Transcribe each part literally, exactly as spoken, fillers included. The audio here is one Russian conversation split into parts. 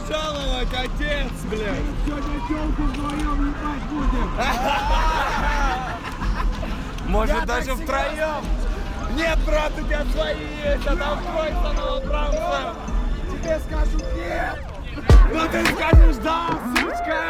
пожаловать, отец, блядь! Сегодня тёлку вдвоем ебать будем! Может, даже втроем? Нет, брат, у тебя свои есть, а там твой новобранца! Тебе скажут нет! Ну ты скажешь да, сучка!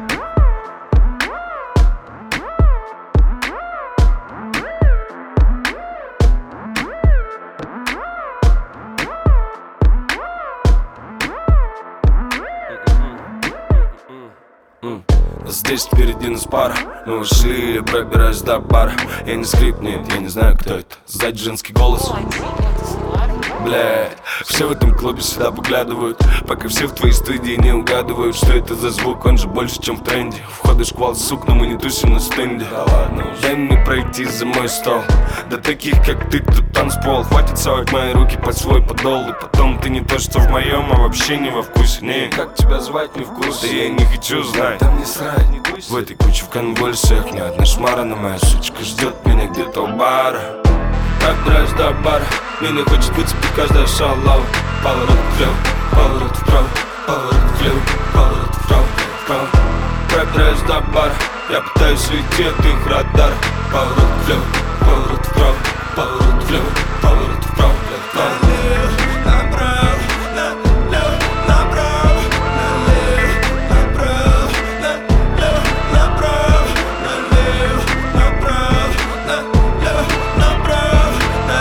Здесь впереди нас пара. Мы ушли, пробираюсь до бара. Я не скрип, нет, я не знаю, кто это. Сзади женский голос. Блядь, все в этом клубе сюда поглядывают, пока все в твоей студии не угадывают, что это за звук, он же больше, чем в тренде. Входы шквал, сук, но мы не тусим на стенде. Да ладно, дай мне пройти за мой стол. Да таких, как ты, тут танцпол. Хватит совать мои руки под свой подол. И потом ты не то, что в моем, а вообще не во вкусе. Не, как тебя звать, не вкус. Да я не хочу знать, там не срать, не дуйся. В этой куче в конвульсиях ни одна шмара, но моя сучка ждет меня где-то у бара. Так дрожь до бара, меня хочет выцепить каждая шалава. Поворот влево, поворот вправо, поворот влево, поворот вправо, вправо. Пробираюсь до бара, я пытаюсь уйти от их радара. Поворот влево, поворот вправо, поворот влево, поворот вправо, вправо. Направо, налево, направо, налево, направо, налево, направо, налево, направо, налево, направо,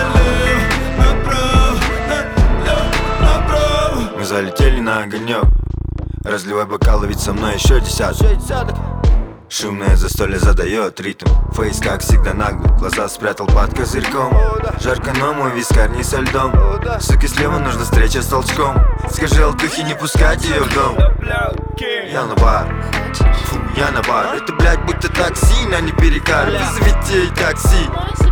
налево, направо. Мы залетели на огонек. Разливай бокалы, ведь со мной еще десяток. Шумное застолье задает ритм. Фейс, как всегда, наглый. Глаза спрятал под козырьком. Жарко, но мой вискарь не со льдом. Суки, слева нужна встреча с толчком. Скажи алтухе не пускать ее в дом. Я на бар, фу, я на бар. Это, блядь, будто такси, на не перекар. Вызовите ей такси.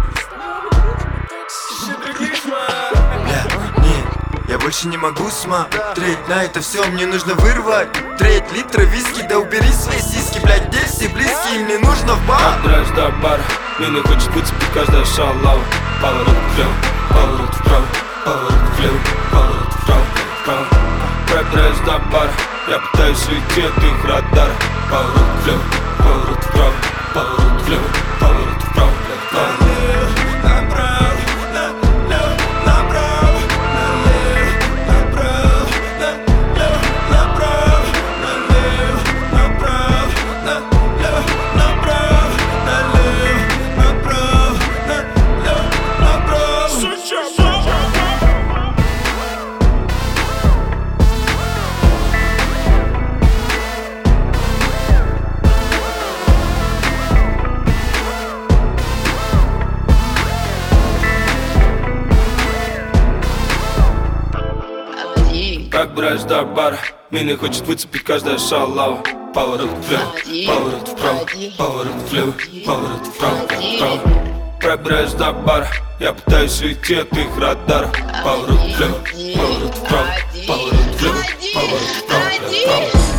Бля, не, я больше не могу смотреть на это все, мне нужно вырвать треть литра виски, да убери свои сиськи, блядь, где все близкие, мне нужно в бар. Так дрожь до бара, меня хочет выцепить каждая шалава. Поворот влево, поворот вправо, поворот влево, поворот вправо, вправо. Пробираюсь до бара, я пытаюсь уйти от их радара. Поворот влево, поворот вправо, поворот влево, поворот вправо, вправо. Как брать до бара, меня хочет выцепить каждая шалава. Поворот влево, поворот вправо, поворот влево, поворот вправо, вправо. Пробираюсь до бара, я пытаюсь уйти от их радара. Поворот влево, поворот вправо, поворот влево, поворот вправо, вправо.